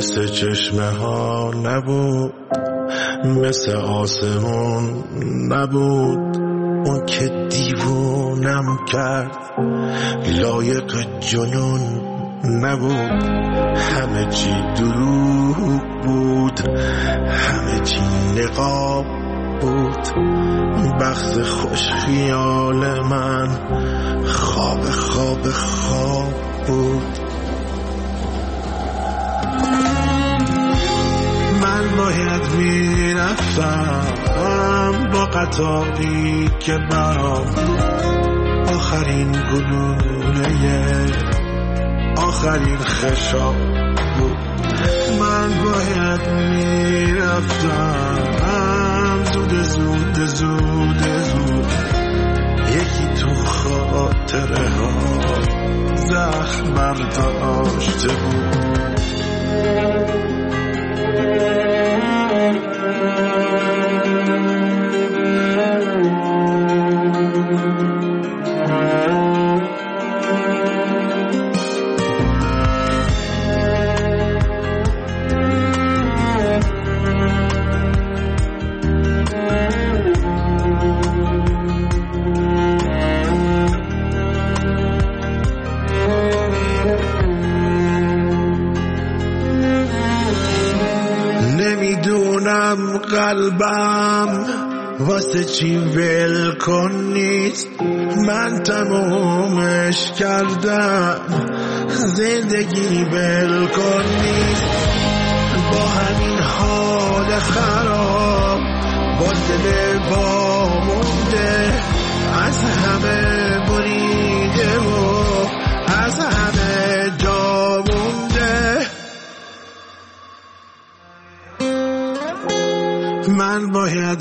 مثل چشمه ها نبود، مثل آسمون نبود. اون که دیوونم کرد لایق جنون نبود. همه چی دروغ بود، همه چی نقاب بود. بخت خوش خیال من خواب بود. من باید میرفتم با قطاری که برام آخرین گلوله آخرین خشاب بود. من باید میرفتم زود یکی تو خاطره ها زخم برداشته بود. قلبم واسه چی ول کنید، من تمومش کردم زندگی ول کنید. با همین حال خراب با دل وامونده، از همه بریده و از همه جا مونده. من باید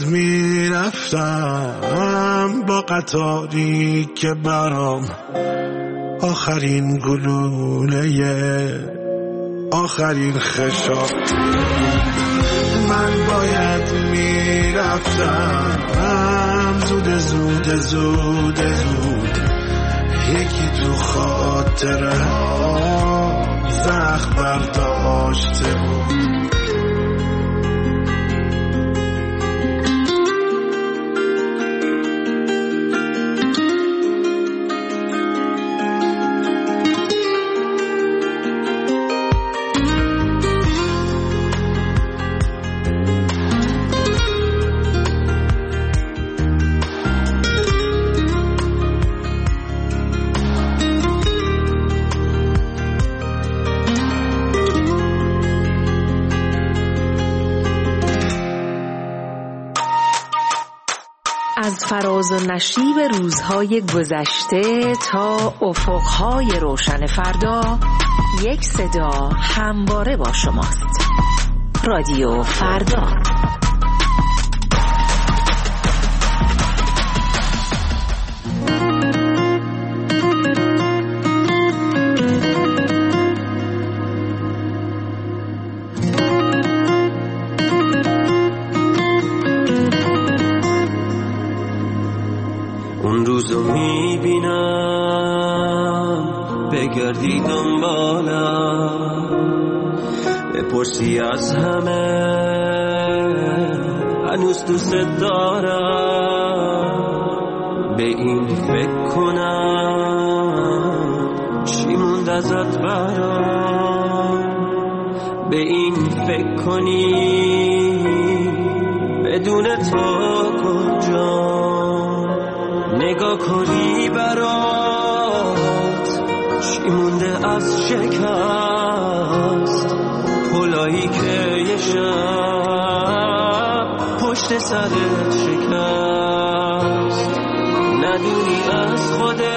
میرفتم با قطاری که برام آخرین گلوله آخرین خشاب. من باید میرفتم زود یکی تو خاطره ها زخم برداشته بود. از فراز و نشیب روزهای گذشته تا افقهای روشن فردا، یک صدا همواره با شماست. رادیو فردا. اون روزو میبینم بگردی دنبالم، بپرسی از همه هنوز دوست دارم. به این فکر کنم چی موند ازت برام. به این فکر کنی بدون تو کجا. نگاه کنی برات چی مونده از شکست. پلایی که یه شب پشت سرت شکست. ندونی از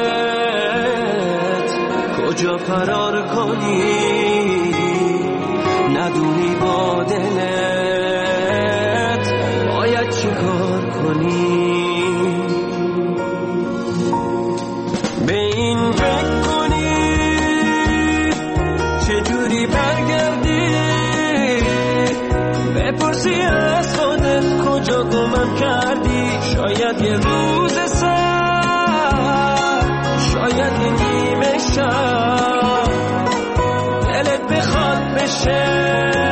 خودت کجا فرار کنی. ندونی با دلت باید چی کار کنی. به این فکر کنی چجوری برگردی. بپرسی از خودت کجا گمم کردی. شاید یه روز سر، شاید یه نیمه شب دلت بخواد بشه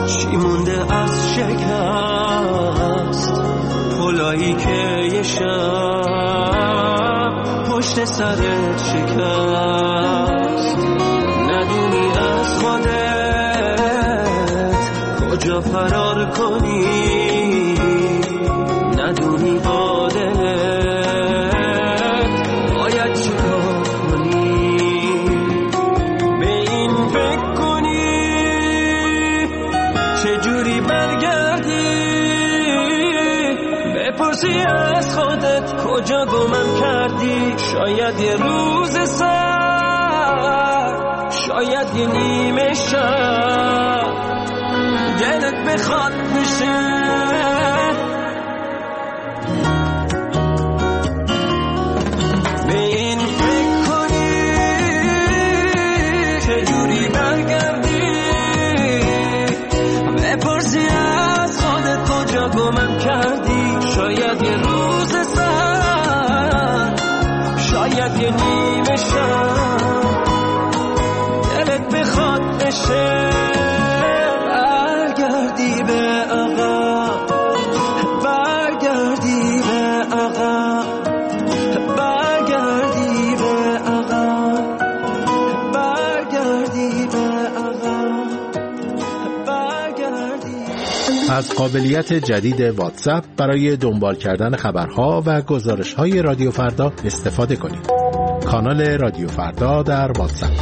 چی مونده از شکست؟ پلایی که یه شب پشت سرت شکست. ندونی از خودت کجا فرار کنی، ندونی با دلت باید چی کار کنی. به این فکر کنی چجوری برگردی، بپرسی از خودت کجا گمم کردی. شاید یه روز سر، شاید یه نیمه شب دلت بخواد بشه. به این فکر کنی چجوری برگردی، بپرسی از خودت کجا گمم کردی. شاید یه روز سر، شاید یه نیمه شب دلت بخواد بشه. برگردی به عقب، برگردی به عقب، برگردی به عقب، برگردی به عقب، برگردی. از قابلیت جدید واتساپ برای دنبال کردن خبرها و گزارش‌های رادیو فردا استفاده کنید. کانال رادیو فردا در واتساپ.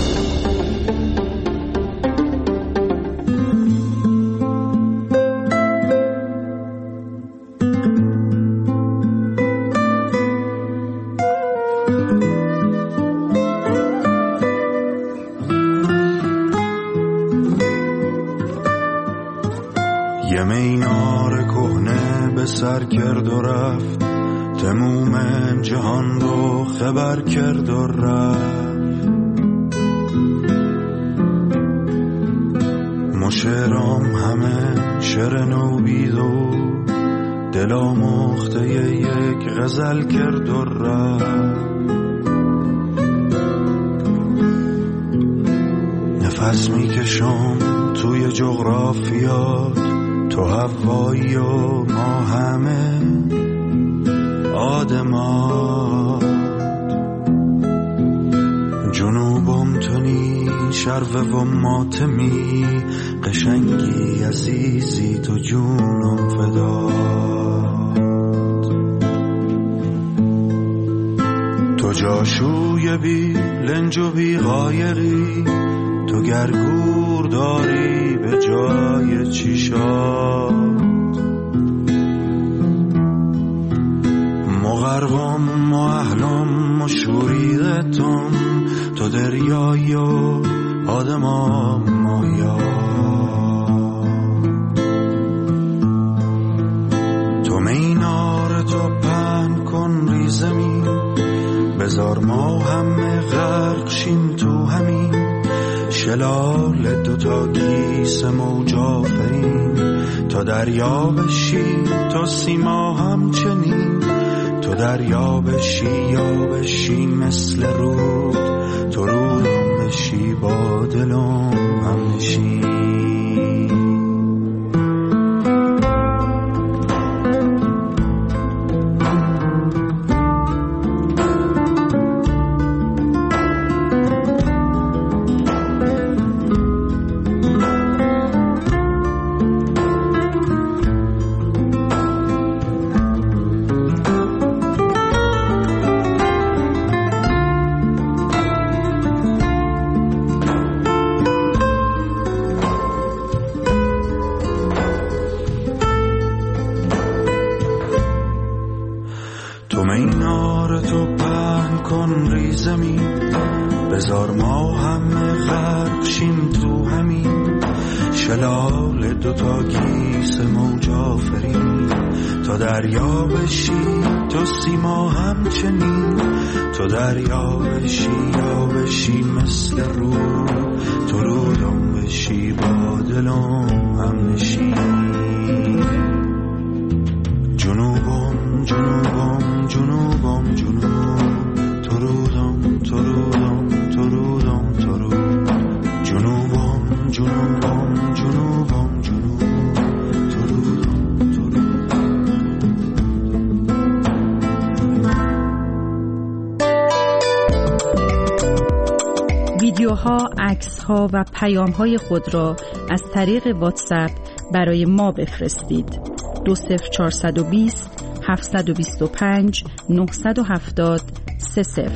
یه مینار کهنه به سر کرد و رفت، تموم جهان رو خبر کرد و رفت. مشعرام همه شعر نوبید و دلا مخته یک غزل کرد و رفت. نفس میکشم توی جغرافیات، تو هوایی و ما همه آدمات. جنوبم تونی شرو و ماتمی، قشنگی عزیزی تو جونم فدات. تو جاشوی بی لنج و بی غایری، تو گرگور داری به جای چیشات. مغربم و اهلم و شوریدتم، تو دریایی و آدمام مایا. تو مینار تو پهن کن ری زمین، بذار ما همه غرق شیم تو همین شلال دوتا کیس موج آفرین. تا دریا بشی تو سیما همچنین، تو دریا بشی یا بشی مثل رود، تو رودم بشی با دلم هم نشین. تو مینار تو پهن کن ری زمین، بذار ما همه غرق شیم تو همین شلال دوتا کیس موج آفرین. تا دریا بشی تو سیما همچنین، تو دریا بشی یا بشی مثل رود، تو رودم بشی با دلم هم نشین. جنوبم جنوبم جنوبم جنوب، تو رودم تو رودم تو رودم تو رود. جنوبم جنوبم جنوبم ها، عکس ها و پیام های خود را از طریق واتساپ برای ما بفرستید. 20420 725 970 30.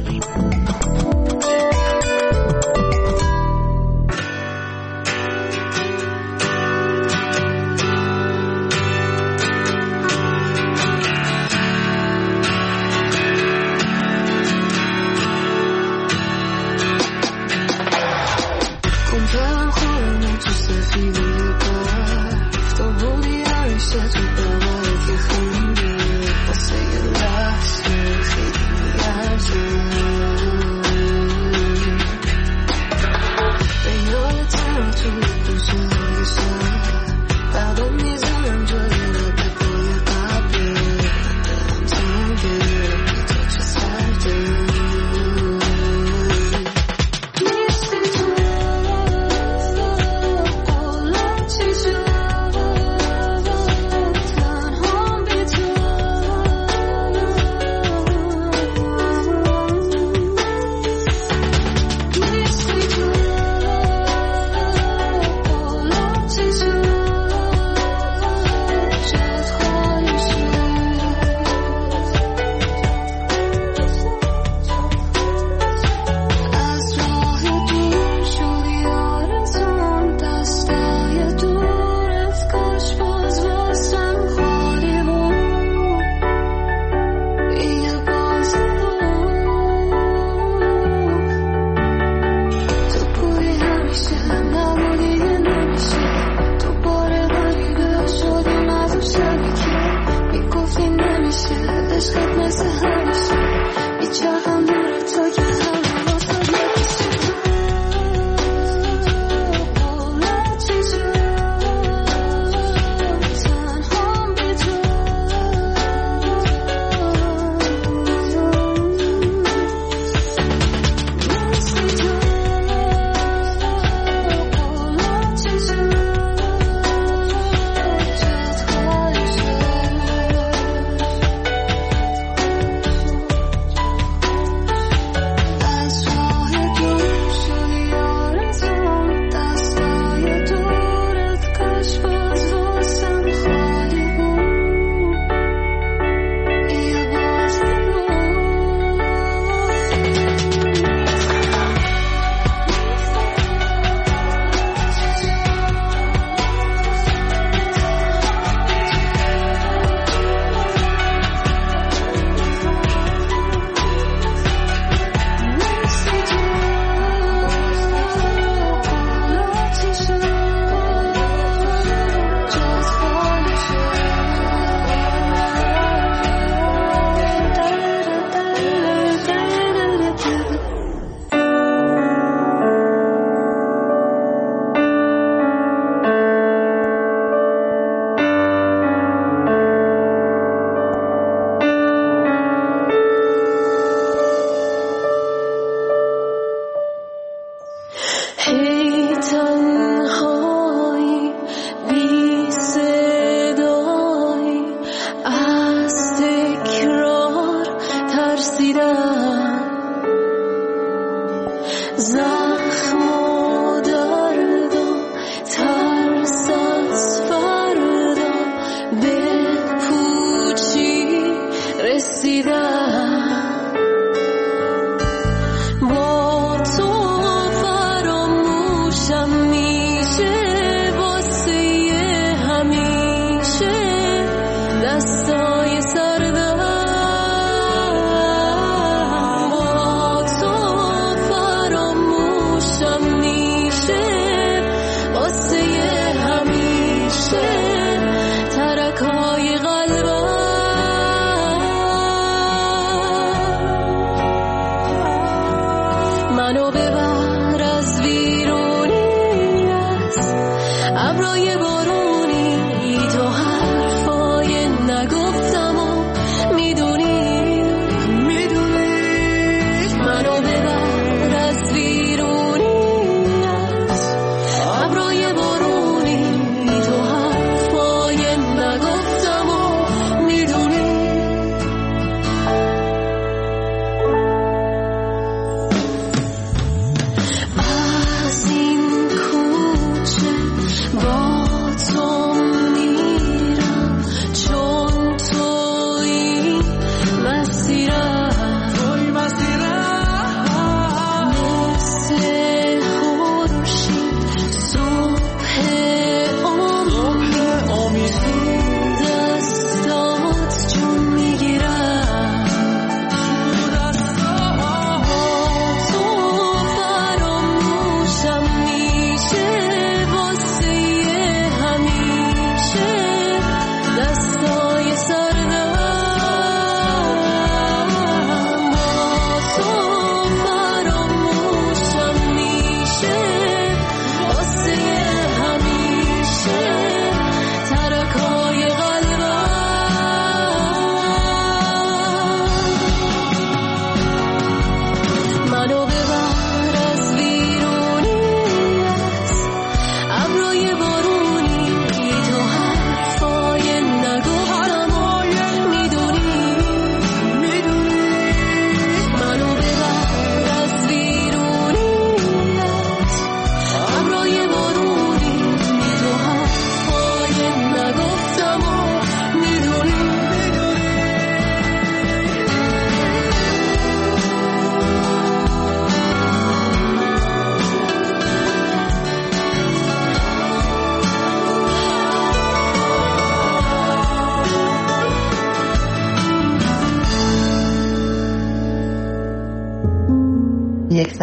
ابرای بارونی تو حرفای نگفتم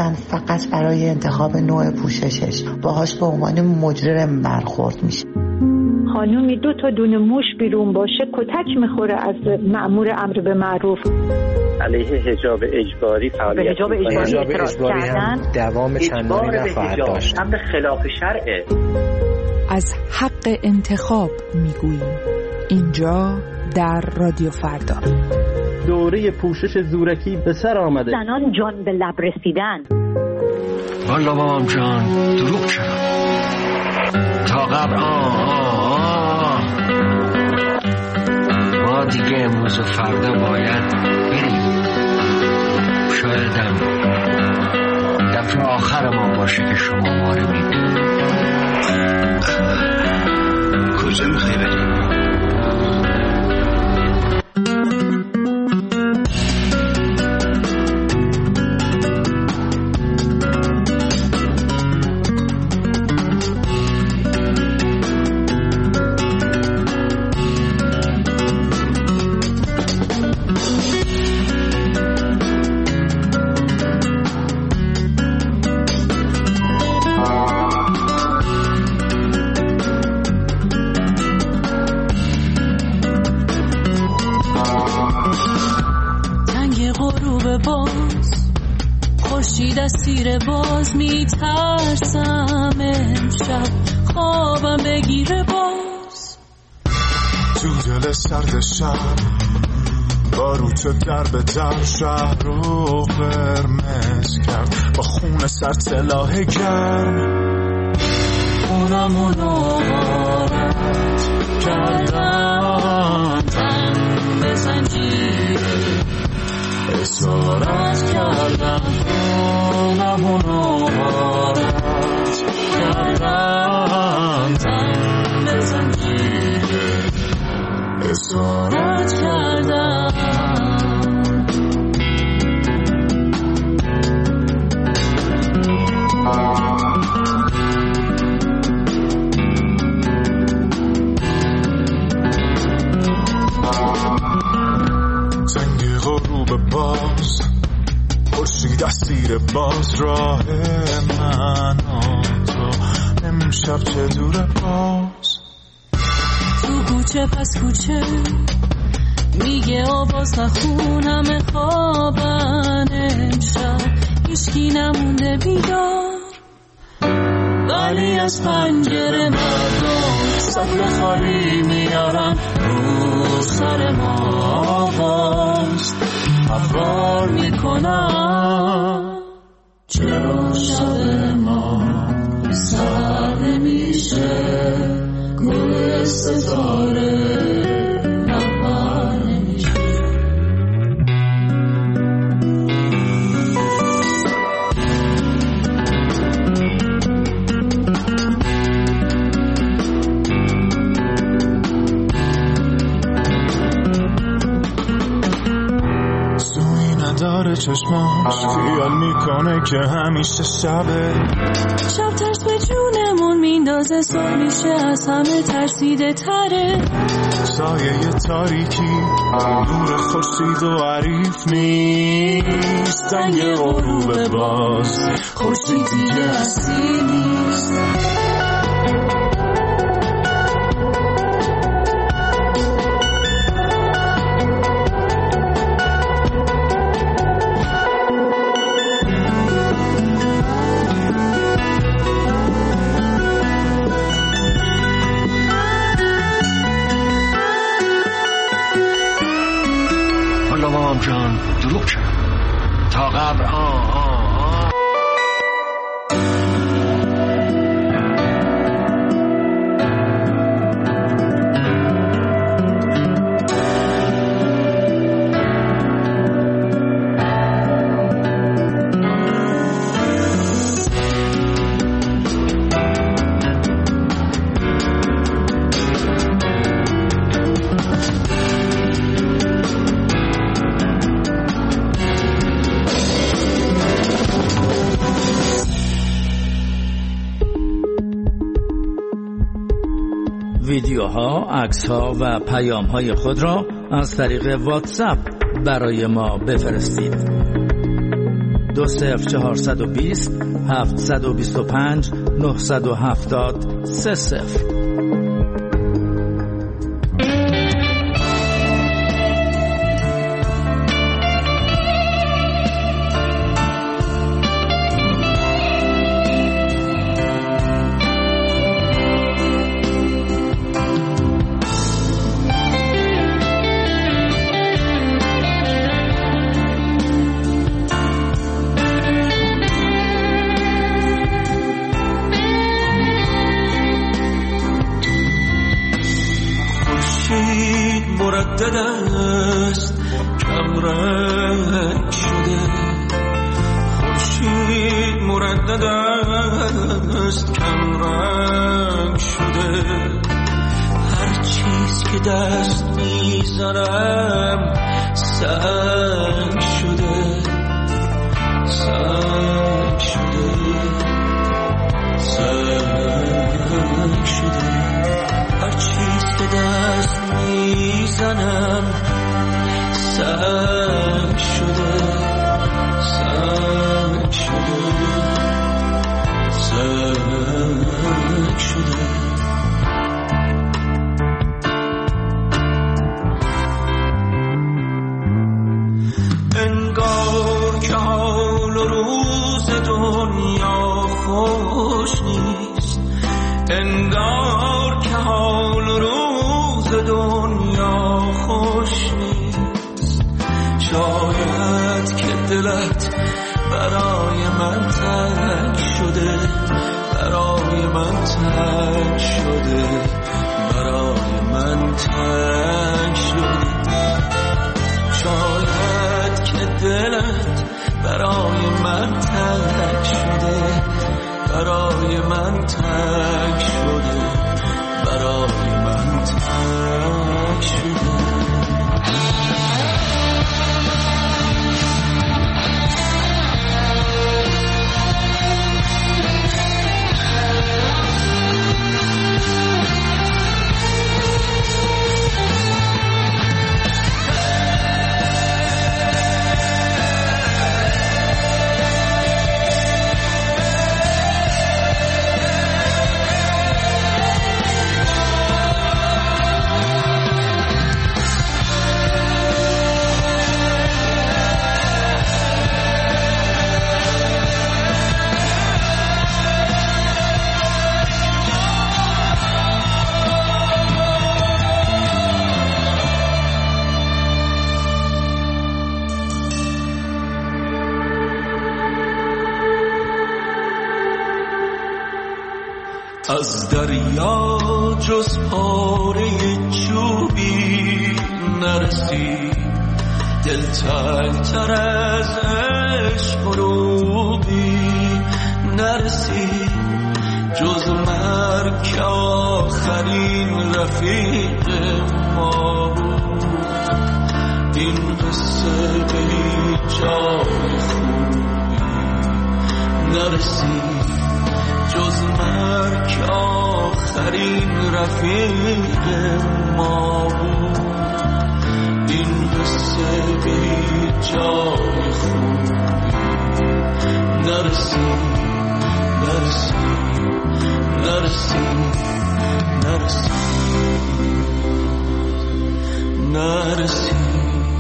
زن فقط برای انتخاب نوع پوششش باهاش به عنوان مجرم برخورد میشه. خانومی 2 تا دونه موش بیرون باشه کتک میخوره از مأمور امر به معروف. علیه حجاب اجباری فعالیت به حجاب اجباری هم دوام چندانی نخواهد داشت. امر خلاف شرعه. از حق انتخاب میگوییم اینجا در رادیو فردا. دوره پوشش زورکی به سر آمده. زنان جان به لب رسیدن. والا بابام جان دروغ چرا تا قبل ما دیگه امروز و فردا باید بریم. شایدم دفعه آخر ما باشه که شما ما رو میبینید. کجا میخوای بریم؟ دستیر باز میترسم امشب خوابم بگیره باز تو دل سرد شب باروت در به در شهر رو قرمز کرد با خون سر سلاح گرم خونمونو غارت کردن تن به زنجیر اسارت کردن خونمونو غارت کردن تن به زنجیر اسارت کردن زنگ غروب باز خورشید اسیر باز راه من و تو امشب چه دوره باز تو کوچه پس کوچه میگه آواز نخونم خوابن امشب هیچکی نمونده بیدار ولی از پنجره مردم سطل خالی میارن رو سر ما باز افرار میکنن چرا شب ما سر نمیشه گل ستاره نبر نمیشه سوی نداره چشماش خیال میکنه که همیشه شبه شب ترس به جونمون میندازه سر میشه از همه ترسیده تره سایه تاریکی نور خورشید و عریف نیست زنگ غروب باز خورشید دیگه هستی نیست جان دروغ چرا تا قبل ویدیوها، عکس‌ها و پیام‌های خود را از طریق واتساپ برای ما بفرستید. 20420 725 970 30. مردد است کم رنگ شده، خورشید مردد است کم رنگ شده، هر چیز که دست میزنم سنگ شده، سنگ شده، سنگ شده، هر چیز که دست میزنم سنگ شده، سنگ شده، سنگ شده. انگار که حال و روز دنیا خوش نیست، انگار که حال و روز دنیا خوش نیست، شاید که دلت برای من تنگ شده، برای من تنگ شده، برای من تنگ شده، شاید که دلت برای من تنگ شده، برای من تنگ شده، برای من تنگ شده. از دریا جز پاره چوبی نرسید، دلتنگ‌تر از عشق و روبی نرسید، جز مرگ که آخرین رفیق ما بود، این قصه به هیچ جای خوبی نرسید، جز مرگ آخرین رفیق ما بود، این قصه به جای خوبی نرسید، نرسید، نرسید، نرسید، نرسید.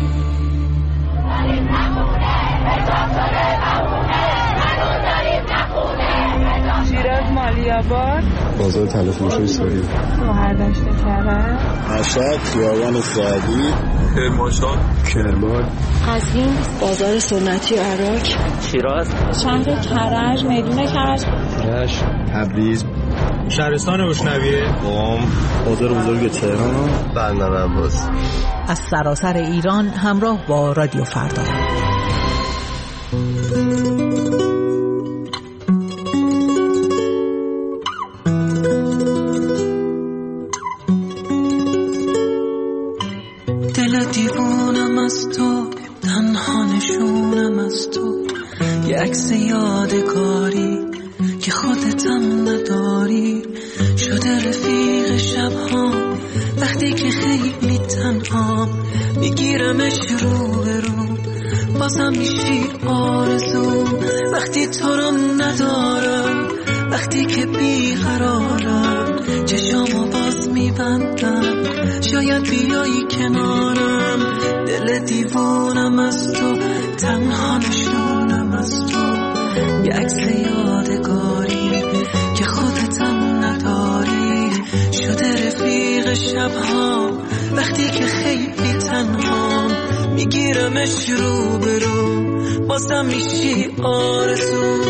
شیراز مالیاباد، بازار تلفروش سوری، مهردشت کرد، مشهد خیابان سعدی، کرمانشاه، کرمان، قزوین، بازار سنتی عراق، شیراز، شهر کرج، میدون کرج، رشت، تبریز، شهرستان اشنویه، قم، بازار بزرگ تهران و بندر عباس. از سراسر ایران همراه با رادیو فردا. دل دیوونم از تو، تنها نشونم از تو، یه عکس یادگاری که خودتم نداری، شده رفیق شبها وقتی که خیلی تنها، میگیرمش رو به رو بازم میشی آرزو وقتی تو رو ندارم، وقتی که بیقرارم چشامو باز میبندم، شاید بیایی کنارم، دل دیوونم از تو، تنها نشونم از تو، یه عکس یادگاری که خودتم نداری، شده رفیق شبها وقتی که خیلی تنهام، میگیرمش رو به رو بازم میشی آرزو.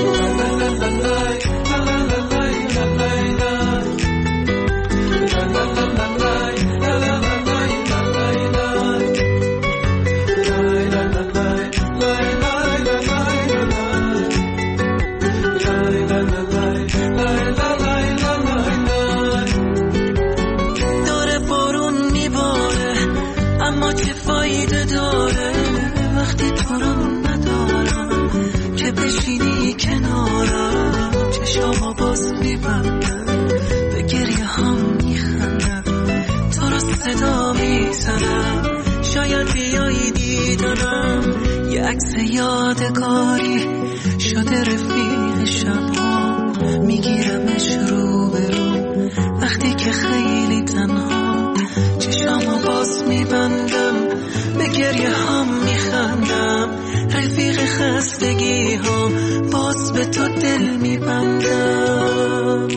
داره بارون میباره اما چه فایده داره وقتی تو رو ندارم، که بشینی کنارم چشامو باز میبندم، به گریه هم میخندم، تو رو صدا میزنم، شاید بیایی دیدنم، یه عکس یادگاری شده رفیق شبها، میگیرمش رو به رو وقتی که خیلی تنها، چشامو باز میبندم، به گریه هم میخندم، رفیق خستگی هم باز به تو دل میبندم.